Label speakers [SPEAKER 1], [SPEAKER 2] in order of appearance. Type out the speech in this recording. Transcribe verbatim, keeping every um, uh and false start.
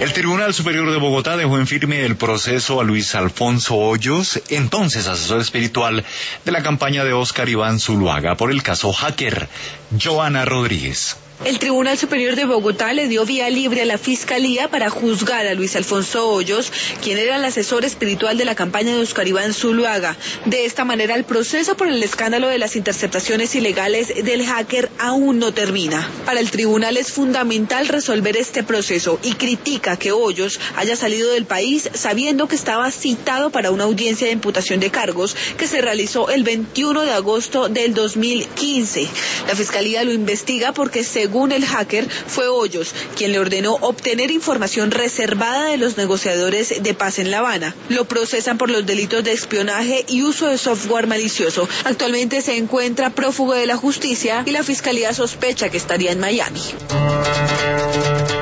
[SPEAKER 1] El Tribunal Superior de Bogotá dejó en firme el proceso a Luis Alfonso Hoyos, entonces asesor espiritual de la campaña de Óscar Iván Zuluaga, por el caso Hacker. Joana Rodríguez.
[SPEAKER 2] El Tribunal Superior de Bogotá le dio vía libre a la Fiscalía para juzgar a Luis Alfonso Hoyos, quien era el asesor espiritual de la campaña de Óscar Iván Zuluaga. De esta manera, el proceso por el escándalo de las interceptaciones ilegales del hacker aún no termina. Para el tribunal es fundamental resolver este proceso y critica que Hoyos haya salido del país sabiendo que estaba citado para una audiencia de imputación de cargos que se realizó el veintiuno de agosto del dos mil quince. La Fiscalía lo investiga porque se Según el hacker, fue Hoyos quien le ordenó obtener información reservada de los negociadores de paz en La Habana. Lo procesan por los delitos de espionaje y uso de software malicioso. Actualmente se encuentra prófugo de la justicia y la Fiscalía sospecha que estaría en Miami.